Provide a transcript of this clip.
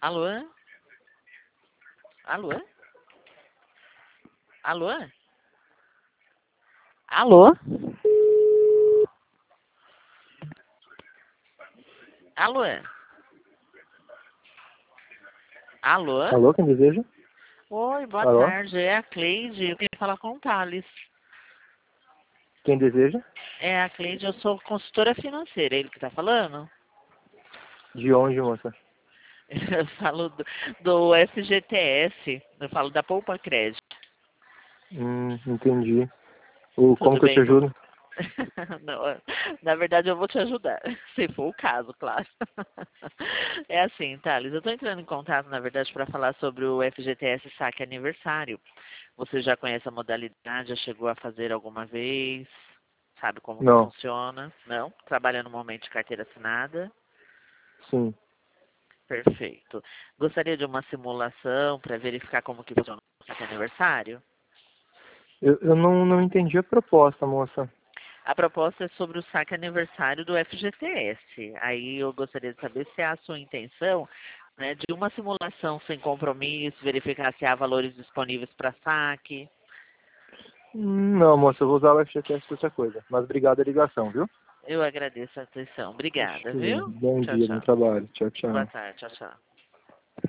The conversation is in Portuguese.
Alô? Alô? Alô? Alô? Alô? Alô? Alô, quem deseja? Oi, boa Alô? tarde. É a Cleide. Eu queria falar com o Thales. Quem deseja? É a Cleide, eu sou consultora financeira. É ele que tá falando? De onde, moça? Eu falo do FGTS. Eu falo da Poupa Crédito. Entendi. Como Tudo que eu te bem com... ajudo? Não, na verdade, eu vou te ajudar, se for o caso, claro. É assim, Thales, eu estou entrando em contato, na verdade, para falar sobre o FGTS Saque Aniversário. Você já conhece a modalidade? Já chegou a fazer alguma vez? Sabe como que Não. funciona? Não? Trabalha no momento de carteira assinada? Sim. Perfeito. Gostaria de uma simulação para verificar como que funciona o Saque Aniversário? Eu não entendi a proposta, moça. A proposta é sobre o saque aniversário do FGTS. Aí eu gostaria de saber se é a sua intenção, né, de uma simulação sem compromisso, verificar se há valores disponíveis para saque. Não, moça, eu vou usar o FGTS para outra coisa. Mas obrigado a ligação, viu? Eu agradeço a atenção. Acho Obrigada, que viu? bom Tchau, dia, bom tchau. trabalho. Tchau, Boa tchau. tarde. Tchau, tchau.